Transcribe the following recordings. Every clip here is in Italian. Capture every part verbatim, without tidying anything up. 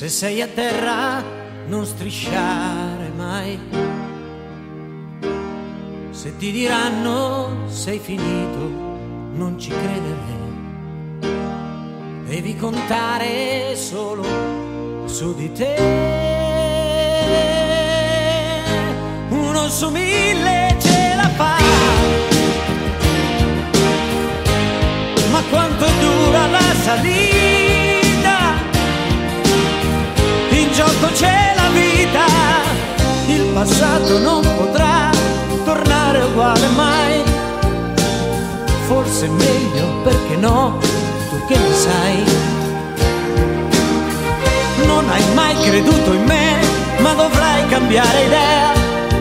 Se sei a terra non strisciare mai. Se ti diranno sei finito non ci credere. Devi contare solo su di te. Uno su mille ce la fa. Ma quanto dura la salita? In gioco c'è la vita. Il passato non potrà tornare uguale mai. Forse è meglio, perché no, tu che ne sai. Non hai mai creduto in me, ma dovrai cambiare idea.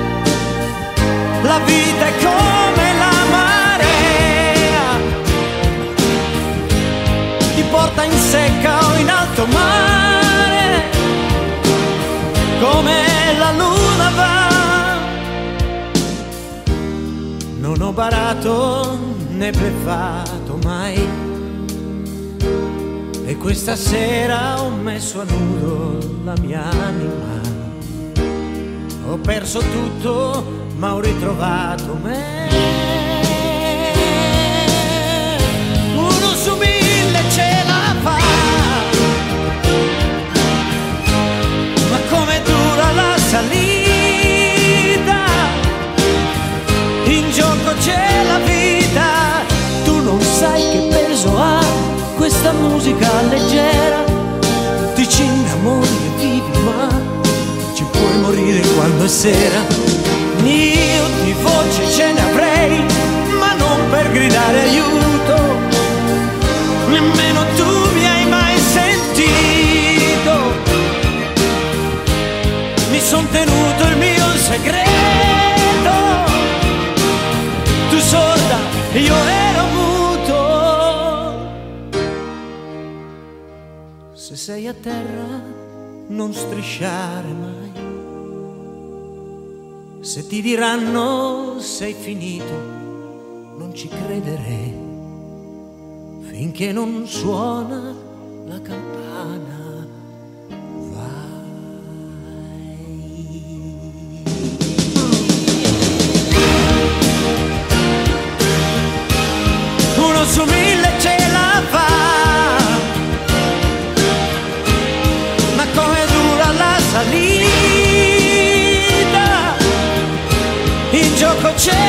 La vita è come la marea, ti porta in secca o in alto mare, come la luna va. Non ho barato né bleffato mai, e questa sera ho messo a nudo la mia anima. Ho perso tutto ma ho ritrovato me. Uno su mille ce la fa. Ma come dura la salita? In gioco c'è la vita. Tu non sai che peso ha questa musica leggera. Ti ci innamori e vivi, ma ci puoi morire quando è sera. Io di voce ce ne avrei, ma non per gridare aiuto. Nemmeno tu mi hai mai sentito. Mi son tenuto il mio segreto. Tu sorda, io ero muto. Se sei a terra non strisciare mai. Se ti diranno sei finito, non ci credere, finché non suona la campana. Vai. Uno su mille ce la fa. Ma come dura la salita? In gioco c'è